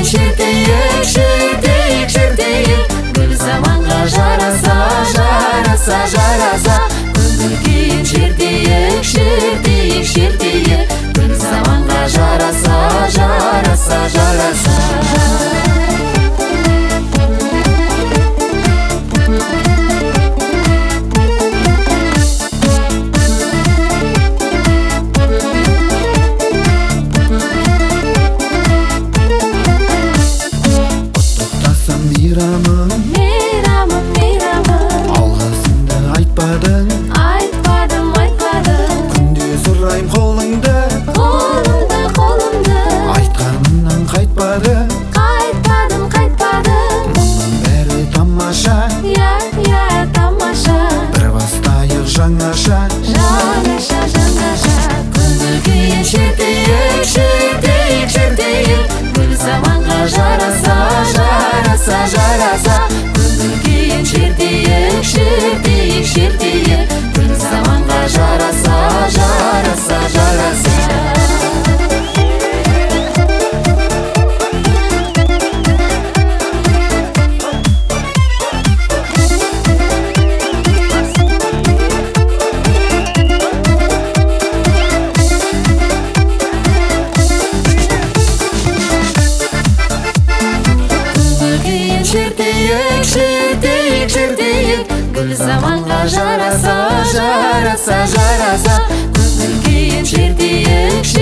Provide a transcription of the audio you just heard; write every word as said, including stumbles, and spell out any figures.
шертейік, шертейік, шертейік, гүл заманға жараса, жараса, жараса. Көңіл күйін шертейік, шертейік, шертейік, гүл заманға жараса, жараса, жараса. Мейрамым, мейрамым, мейрамым, алғысымды айтпадың, айтпадым, айтпадым. күнде сұрайым қолыңды, Қолымды, қолымды, айтқанымнан қайтпадың. қайтпадым, қайтпадым. Мұның бәрі тамаша, Я, я, тамаша, бір бастайық жаңаша. жаңаша, жаңаша. Көңіл күйін шертейік, шертейік, шертейік, гүл заманға жараса, жараса, жараса. Көңіл күйін шертейік, шертейік, шертейік, гүл заманға жараса, жараса, жараса. Шертейік, шертейік, шертейік, гүл заманға жараса, жараса, жараса. Көңіл күйін шертейік,